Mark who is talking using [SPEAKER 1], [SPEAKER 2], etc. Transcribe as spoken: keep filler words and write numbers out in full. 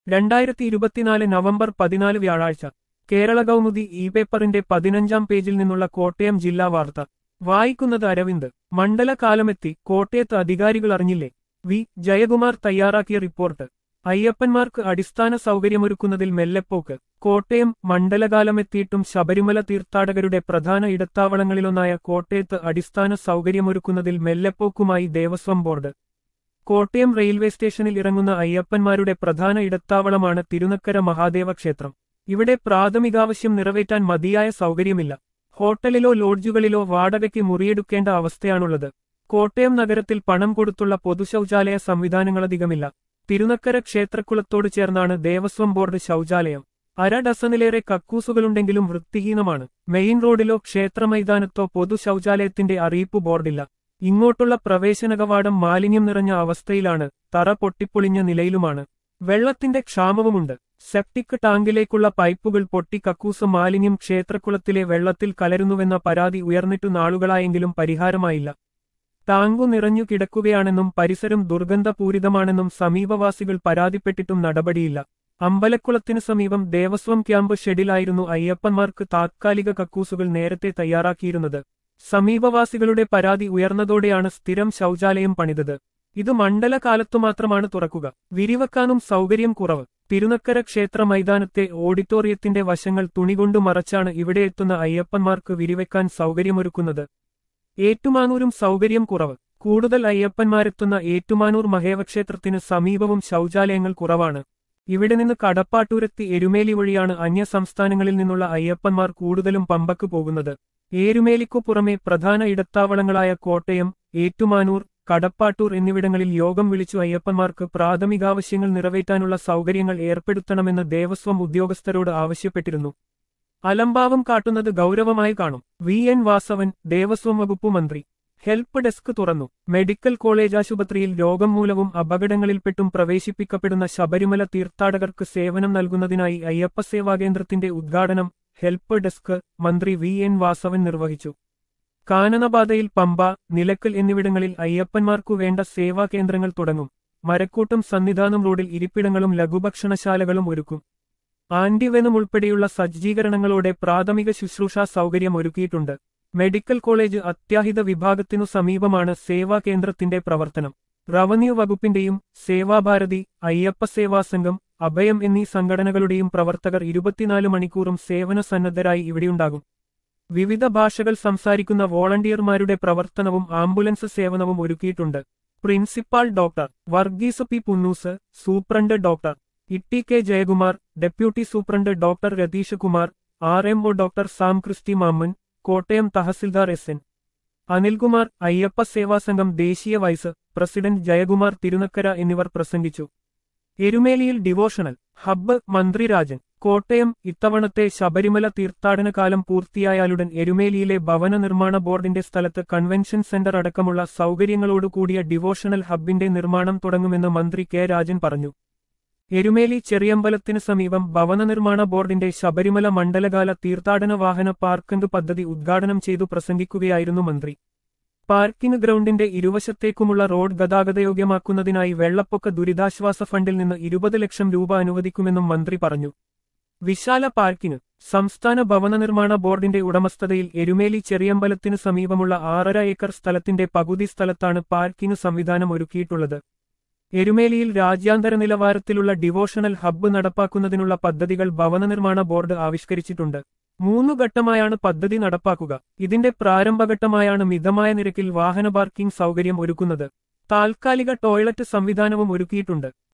[SPEAKER 1] രണ്ടായിരത്തി ഇരുപത്തിനാല് നവംബർ പതിനാല് വ്യാഴാഴ്ച കേരള കൗമുദി ഇ പേപ്പറിന്റെ പതിനഞ്ചാം പേജിൽ നിന്നുള്ള കോട്ടയം ജില്ലാ വാർത്ത വായിക്കുന്നത് അരവിന്ദ്. മണ്ഡലകാലമെത്തി, കോട്ടയത്ത് അധികാരികൾ അറിഞ്ഞില്ലേ? വി ജയകുമാർ തയ്യാറാക്കിയ റിപ്പോർട്ട്. അയ്യപ്പന്മാർക്ക് അടിസ്ഥാന സൗകര്യമൊരുക്കുന്നതിൽ മെല്ലെപ്പോക്ക്. കോട്ടയം. മണ്ഡലകാലമെത്തിയിട്ടും ശബരിമല തീർത്ഥാടകരുടെ പ്രധാന ഇടത്താവളങ്ങളിലൊന്നായ കോട്ടയത്ത് അടിസ്ഥാന സൗകര്യമൊരുക്കുന്നതിൽ മെല്ലെപ്പോക്കുമായി ദേവസ്വം ബോർഡ്. കോട്ടയം റെയിൽവേ സ്റ്റേഷനിൽ ഇറങ്ങുന്ന അയ്യപ്പന്മാരുടെ പ്രധാന ഇടത്താവളമാണ് തിരുനക്കര മഹാദേവ ക്ഷേത്രം. ഇവിടെ പ്രാഥമികാവശ്യം നിറവേറ്റാൻ മതിയായ സൗകര്യമില്ല. ഹോട്ടലിലോ ലോഡ്ജുകളിലോ വാടകയ്ക്ക് മുറിയെടുക്കേണ്ട അവസ്ഥയാണുള്ളത്. കോട്ടയം നഗരത്തിൽ പണം കൊടുത്തുള്ള പൊതുശൗചാലയ സംവിധാനങ്ങളധികമില്ല. തിരുനക്കര ക്ഷേത്രക്കുളത്തോട് ചേർന്നാണ് ദേവസ്വം ബോർഡ് ശൗചാലയം. അര ഡസനിലേറെ കക്കൂസുകളുണ്ടെങ്കിലും വൃത്തിഹീനമാണ്. മെയിൻ റോഡിലോ ക്ഷേത്രമൈതാനത്തോ പൊതു ശൗചാലയത്തിന്റെ അറിയിപ്പ് ബോർഡില്ല. ഇങ്ങോട്ടുള്ള പ്രവേശന കവാടം മാലിന്യം നിറഞ്ഞ അവസ്ഥയിലാണ്, തറ പൊട്ടിപ്പൊളിഞ്ഞ നിലയിലുമാണ്. വെള്ളത്തിന്റെ ക്ഷാമവുമുണ്ട്. സെപ്റ്റിക് ടാങ്കിലേക്കുള്ള പൈപ്പുകൾ പൊട്ടി കക്കൂസ് മാലിന്യം ക്ഷേത്രക്കുളത്തിലെ വെള്ളത്തിൽ കലരുന്നുവെന്ന പരാതി ഉയർന്നിട്ടു നാളുകളായെങ്കിലും പരിഹാരമായില്ല. ടാങ്കു നിറഞ്ഞു കിടക്കുകയാണെന്നും പരിസരം ദുർഗന്ധപൂരിതമാണെന്നും സമീപവാസികൾ പരാതിപ്പെട്ടിട്ടും നടപടിയില്ല. അമ്പലക്കുളത്തിനു സമീപം ദേവസ്വം ക്യാമ്പ് ഷെഡിലായിരുന്നു അയ്യപ്പന്മാർക്ക് താത്കാലിക കക്കൂസുകൾ നേരത്തെ തയ്യാറാക്കിയിരുന്നത്. സമീപവാസികളുടെ പരാതി ഉയർന്നതോടെയാണ് സ്ഥിരം ശൗചാലയം പണിതത്. ഇത് മണ്ഡലകാലത്തു മാത്രമാണ് തുറക്കുക. വിരിവെക്കാനും സൗകര്യം കുറവ്. തിരുനക്കര ക്ഷേത്ര മൈതാനത്തെ ഓഡിറ്റോറിയത്തിന്റെ വശങ്ങൾ തുണികൊണ്ടു മറച്ചാണ് ഇവിടെ എത്തുന്ന അയ്യപ്പന്മാർക്ക് വിരിവെക്കാൻ സൗകര്യമൊരുക്കുന്നത്. ഏറ്റുമാനൂരും സൗകര്യം കുറവ്. കൂടുതൽ അയ്യപ്പന്മാരെത്തുന്ന ഏറ്റുമാനൂർ മഹേവക്ഷേത്രത്തിന് സമീപവും ശൗചാലയങ്ങൾ കുറവാണ്. ഇവിടെ നിന്ന് കടപ്പാട്ടൂരെത്തി എരുമേലി വഴിയാണ് അന്യ സംസ്ഥാനങ്ങളിൽ നിന്നുള്ള അയ്യപ്പന്മാർ കൂടുതലും പമ്പക്ക് പോകുന്നത്. ഏരുമേലിക്കു പുറമെ പ്രധാന ഇടത്താവളങ്ങളായ കോട്ടയം, ഏറ്റുമാനൂർ, കടപ്പാട്ടൂർ എന്നിവിടങ്ങളിൽ യോഗം വിളിച്ചു അയ്യപ്പന്മാർക്ക് പ്രാഥമികാവശ്യങ്ങൾ നിറവേറ്റാനുള്ള സൗകര്യങ്ങൾ ഏർപ്പെടുത്തണമെന്ന് ദേവസ്വം ഉദ്യോഗസ്ഥരോട് ആവശ്യപ്പെട്ടിരുന്നു. അലംഭാവം കാട്ടുന്നത് ഗൗരവമായി കാണും. വി എൻ വാസവൻ, ദേവസ്വം വകുപ്പ് മന്ത്രി. ഹെൽപ്പ് ഡെസ്ക് തുറന്നു. മെഡിക്കൽ കോളേജ് ആശുപത്രിയിൽ രോഗം മൂലവും അപകടങ്ങളിൽപ്പെട്ടും പ്രവേശിപ്പിക്കപ്പെടുന്ന ശബരിമല തീർത്ഥാടകർക്ക് സേവനം നൽകുന്നതിനായി അയ്യപ്പസേവാകേന്ദ്രത്തിന്റെ ഉദ്ഘാടനം ഹെൽപ്പ് ഡെസ്ക് മന്ത്രി വി എൻ വാസവൻ നിർവഹിച്ചു. കാനനപാതയിൽ പമ്പ, നിലക്കൽ എന്നിവിടങ്ങളിൽ അയ്യപ്പന്മാർക്കു വേണ്ട സേവാ കേന്ദ്രങ്ങൾ തുടങ്ങും. മരക്കൂട്ടം സന്നിധാനം റോഡിൽ ഇരിപ്പിടങ്ങളും ലഘുഭക്ഷണശാലകളും ഒരുക്കും. ആന്റിവെനം ഉൾപ്പെടെയുള്ള സജ്ജീകരണങ്ങളോടെ പ്രാഥമിക ശുശ്രൂഷാ സൗകര്യം ഒരുക്കിയിട്ടുണ്ട്. മെഡിക്കൽ കോളേജ് അത്യാഹിത വിഭാഗത്തിനു സമീപമാണ് സേവാ കേന്ദ്രത്തിന്റെ പ്രവർത്തനം. റവന്യൂ വകുപ്പിന്റെയും സേവാഭാരതി, അയ്യപ്പസേവാ സംഘം, അഭയം എന്നീ സംഘടനകളുടെയും പ്രവർത്തകർ ഇരുപത്തിനാല് മണിക്കൂറും സേവന സന്നദ്ധരായി ഇവിടെയുണ്ടാകും. വിവിധ ഭാഷകൾ സംസാരിക്കുന്ന വോളണ്ടിയർമാരുടെ പ്രവർത്തനവും ആംബുലൻസ് സേവനവും ഒരുക്കിയിട്ടുണ്ട്. Principal doctor Varghese P Punnoose, superintendent doctor Itty K Jayakumar, deputy superintendent doctor Ratheesh Kumar, R M O doctor Sam Christy Mammen, Kottayam tahsildar S N Anilkumar, Ayyappa Sevasangham ദേശീയ വൈസ് പ്രസിഡന്റ് ജയകുമാർ തിരുനക്കര എന്നിവർ പ്രസംഗിച്ചു. എരുമേലിയിൽ ഡിവോഷണൽ ഹബ്ബ് മന്ത്രി രാജൻ. കോട്ടയം. ഇത്തവണത്തെ ശബരിമല തീർത്ഥാടന കാലം പൂർത്തിയായാലുടൻ എരുമേലിയിലെ ഭവന നിർമ്മാണ ബോർഡിന്റെ സ്ഥലത്ത് കൺവെൻഷൻ സെന്റർ അടക്കമുള്ള സൗകര്യങ്ങളോടുകൂടിയ ഡിവോഷണൽ ഹബ്ബിന്റെ നിർമ്മാണം തുടങ്ങുമെന്ന് മന്ത്രി കെ രാജൻ പറഞ്ഞു. എരുമേലി ചെറിയമ്പലത്തിന് സമീപം ഭവന നിർമ്മാണ ബോർഡിന്റെ ശബരിമല മണ്ഡലകാല തീർത്ഥാടന വാഹന പാർക്കിംഗ് പദ്ധതി ഉദ്ഘാടനം ചെയ്തു പ്രസംഗിക്കുകയായിരുന്നു മന്ത്രി. പാർക്കിംഗ് ഗ്രൗണ്ടിന്റെ ഇരുവശത്തേക്കുമുള്ള റോഡ് ഗതാഗതയോഗ്യമാക്കുന്നതിനായി വെള്ളപ്പൊക്ക ദുരിതാശ്വാസ ഫണ്ടിൽ നിന്ന് ഇരുപത് ലക്ഷം രൂപ അനുവദിക്കുമെന്നും മന്ത്രി പറഞ്ഞു. വിശാല പാർക്കിംഗ്. സംസ്ഥാന ഭവന നിർമ്മാണ ബോർഡിന്റെ ഉടമസ്ഥതയിൽ എരുമേലി ചെറിയമ്പലത്തിന് സമീപമുള്ള ആറര ഏക്കർ സ്ഥലത്തിന്റെ പകുതി സ്ഥലത്താണ് പാർക്കിംഗ് സംവിധാനം ഒരുക്കിയിട്ടുള്ളത്. എരുമേലിയിൽ രാജ്യാന്തര നിലവാരത്തിലുള്ള ഡിവോഷണൽ ഹബ്ബ് നടപ്പാക്കുന്നതിനുള്ള പദ്ധതികൾ ഭവന നിർമ്മാണ ബോർഡ് ആവിഷ്കരിച്ചിട്ടുണ്ട്. മൂന്നു ഘട്ടമായാണ് പദ്ധതി നടപ്പാക്കുക. ഇതിന്റെ പ്രാരംഭഘട്ടമായാണ് മിതമായ നിരക്കിൽ വാഹന പാർക്കിംഗ് സൗകര്യം ഒരുക്കുന്നത്. താൽക്കാലിക ടോയ്ലറ്റ് സംവിധാനവും ഒരുക്കിയിട്ടുണ്ട്.